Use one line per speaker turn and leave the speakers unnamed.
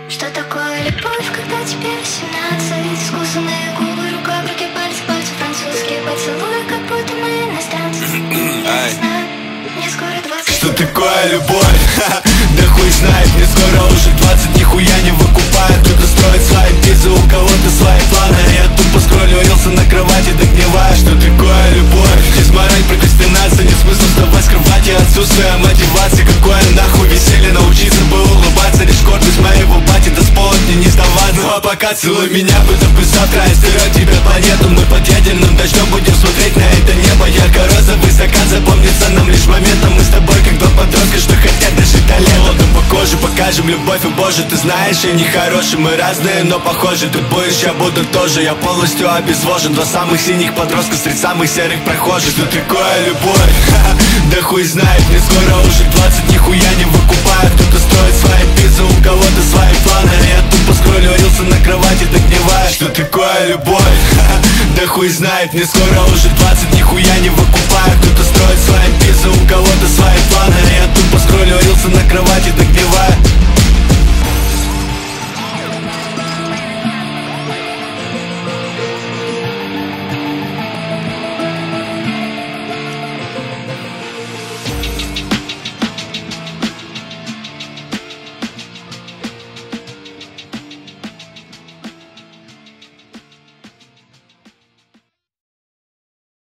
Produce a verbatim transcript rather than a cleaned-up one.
Что такое любовь, когда тебе восемнадцать? Искусанные губы, рука в руке, пальцы, пальцы, французские поцелуи, как будто мы иностранцы. Я не знаю, мне скоро двадцать.
Что такое любовь? Да хуй знает, мне скоро уже двадцать, нихуя не выкупает. Кто-то строит свои пизы, у кого-то свои планы. Я тупо скроллю рилсы на кровати, догниваю. Что такое любовь? Здесь мораль, прокрастинация, нет смысла вставать с кровати. Отсутствие мотивации, какое нахуй веселье. Научиться бы улыбаться, лишь гордость моего бати. Да с повод мне не сдаваться. Ну а пока целуй меня, будто бы завтра я стерю тебе планету. Мы под ядерным дождем будем смотреть на это небо. Ярко-розовый закат запомнится нам лишь моментом. Мы с тобой как два подростка, что хотят дожить до лета. Холодом по коже покажем любовь, и боже, ты знаешь, я не хороший. Мы разные, но похожи. Ты будешь, я буду тоже. Я полностью обезвожен. Два самых синих подростка среди самых серых прохожих. Что такое любовь? Да хуй знает, мне скоро уже двадцать, нихуя не выкупает. Кто-то строит свои пиццы, у кого-то свои планы. Я тупо скроллю рилсы на кровати, догниваю. Что такое любовь? Да хуй знает, мне скоро уже двадцать, нихуя не выкупает.